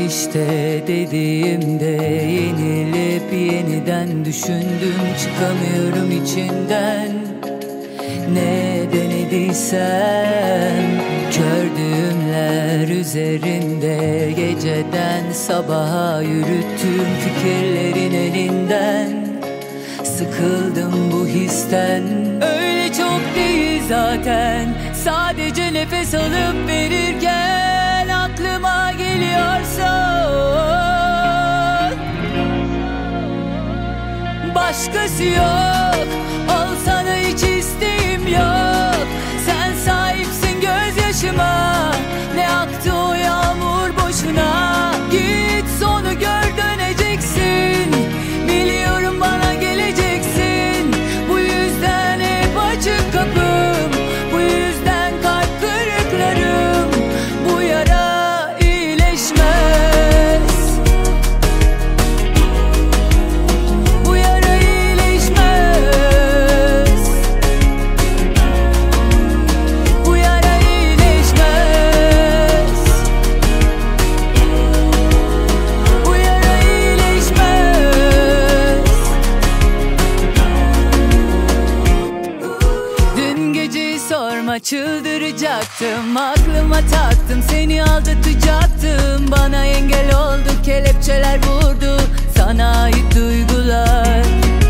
işte dediğimde yenilip yeniden düşündüm, çıkamıyorum içinden. Ne denediysem kör düğümler üzerinde, geceden sabaha yürüttüm fikirlerin elinden. Sıkıldım bu histen, öyle çok değil zaten. Sadece nefes alıp verirken aklıma geliyorsun. Başkası yok, olsana hiç isteğim yok. Sen sahipsin gözyaşıma, ne aktı o yağmur boşuna. Git sonu gör, döneceksin. Biliyorum bana geleceksin. Bu yüzden hep açık kapım, bu yüzden kalp kırıklarım. Bu yara iyileşmez, bu yara iyileşmez, bu yara iyileşmez, bu yara iyileşmez. Dün geceyi sorma, çıldıracaktım. Aklıma taktım, seni aldatacaktım. Bana engel oldu, kelepçeler vurdu sana ait duygular.